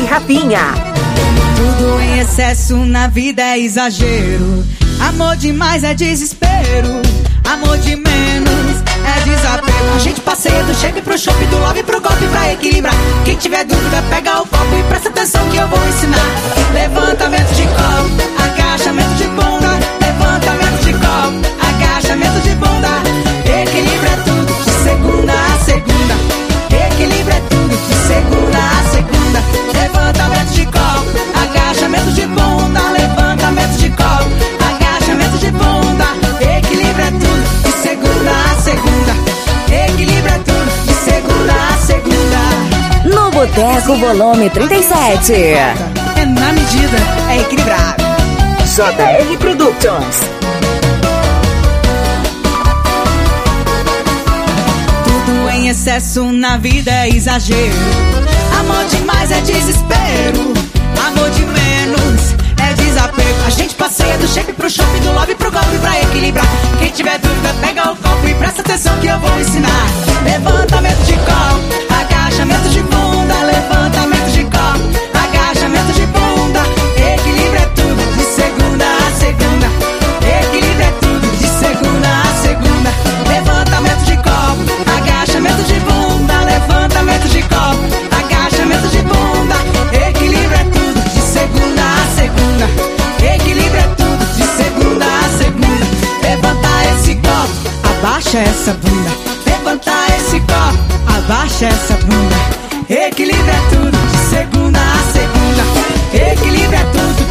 Rafinha. Tudo em excesso na vida é exagero. Amor demais é desespero. Amor de menos é desapego. A gente passeia do shape pro shopping, do love pro golpe pra equilibrar. Quem tiver dúvida pega o copo e presta atenção que eu vou ensinar. Levantamento de copo, agachamento de bunda. Levantamento de copo, agachamento de bunda. Equilíbrio é tudo, de segunda a segunda. Equilíbrio é tudo, de segunda a segunda. Levantamento de copo, agachamento de bunda. Levantamento de copo, agachamento de bunda. Equilíbrio é tudo, de segunda a segunda. Equilíbrio é tudo, de segunda a segunda. No Boteco Volume 37. É na medida, é equilibrado. JR Productions. Tudo em excesso na vida é exagero. Amor demais é desespero. Amor de menos é desapego. A gente passeia do shape pro shopping, do love pro golpe pra equilibrar. Quem tiver dúvida pega o copo e presta atenção que eu vou ensinar. Levantamento de copo, agachamento de bunda. Levantamento de copo, agachamento de bunda. Equilíbrio é tudo, de segunda a segunda. Equilíbrio é tudo, de segunda a segunda. Levantamento de copo, agachamento de bunda. Levantamento de copo, agachamento de bunda. Equilíbrio é tudo, de segunda a segunda. Equilíbrio é tudo, de segunda a segunda. Levanta esse copo, abaixa essa bunda. Levanta esse copo, abaixa essa bunda. Equilíbrio é tudo, de segunda a segunda. Equilíbrio é tudo,